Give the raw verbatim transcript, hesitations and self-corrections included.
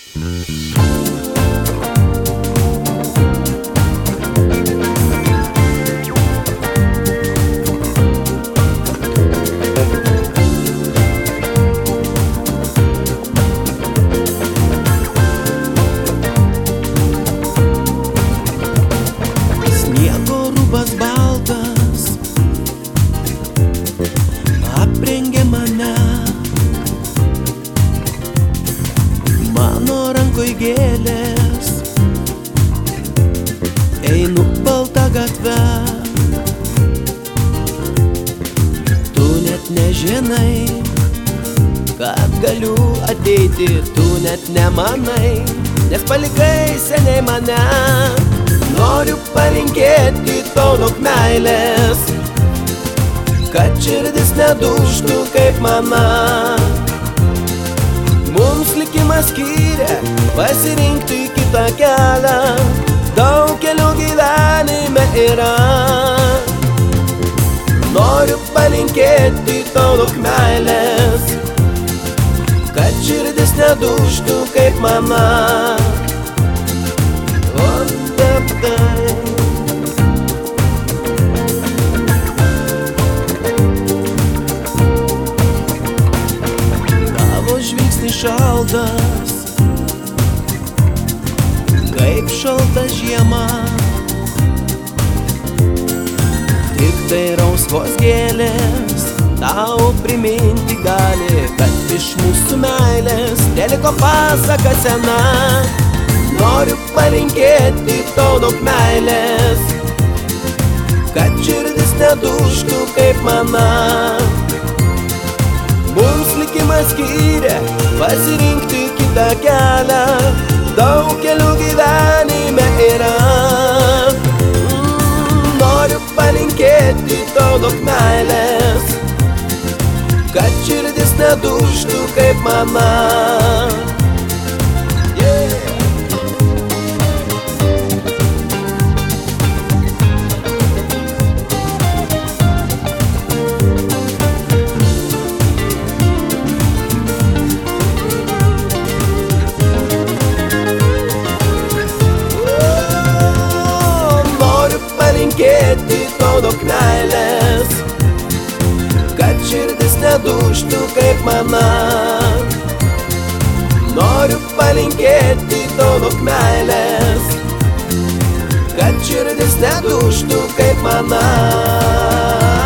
Sniego rūbas baltas aprengė mane, mano rankoj gėlės, einu balta gatve. Tu net nežinai, kad galiu ateiti, tu net nemanai, nes palikai seniai mane. Noriu palinkėti tau daug meilės, kad širdis nedužtų kaip mama. Mums likimas skyrė pasirinkti kitą kelią, daug kelių gyvenime yra. Noriu palinkėti tau daug meilės, kad širdis nedužtų kaip mama. O taip tai tavo žvilgsnis šaltas, kaip šalta žiema. Tik tai rausvos gėlės tau priminti gali, kad iš mūsų meilės teliko pasaka sena. Noriu palinkėti tau daug meilės, kad širdis nedužtų kaip mama. Mums likimas skyrė pasirinkti kitą kelią, daug kelių gyvenime yra. mm, Noriu palinkėti tau daug meilės, kad širdis nedužtų kaip mama. Yeah. Palinkėti tau daug meilės, kad širdis nedužtų kaip mama. Noriu palinkėti tau daug meilės, kad širdis nedužtų kaip mama.